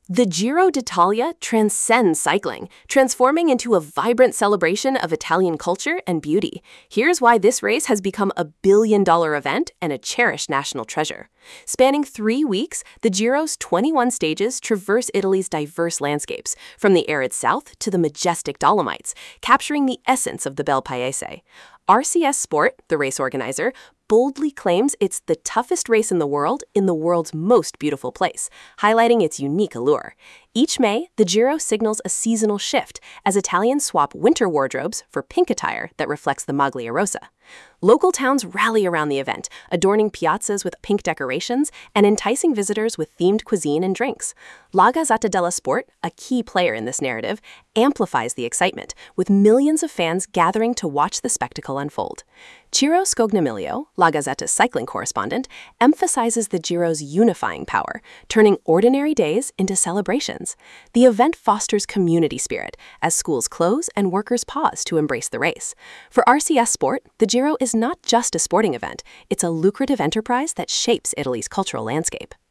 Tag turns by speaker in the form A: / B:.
A: The Giro d'Italia transcends cycling, transforming into a vibrant celebration of Italian culture and beauty. Here's why this race has become a billion-dollar event and a cherished national treasure. Spanning 3 weeks, the Giro's 21 stages traverse Italy's diverse landscapes, from the arid south to the majestic Dolomites, capturing the essence of the Bel Paese. RCS Sport, the race organizer, boldly claims it's the toughest race in the world's most beautiful place, highlighting its unique allure. Each May, the Giro signals a seasonal shift as Italians swap winter wardrobes for pink attire that reflects the Maglia Rosa. Local towns rally around the event, adorning piazzas with pink decorations and enticing visitors with themed cuisine and drinks. La Gazzetta dello Sport, a key player in this narrative, amplifies the excitement, with millions of fans gathering to watch the spectacle unfold. Ciro Scognamiglio, La Gazzetta's cycling correspondent, emphasizes the Giro's unifying power, turning ordinary days into celebrations. The event fosters community spirit as schools close and workers pause to embrace the race. For RCS Sport, the Giro is not just a sporting event, it's a lucrative enterprise that shapes Italy's cultural landscape.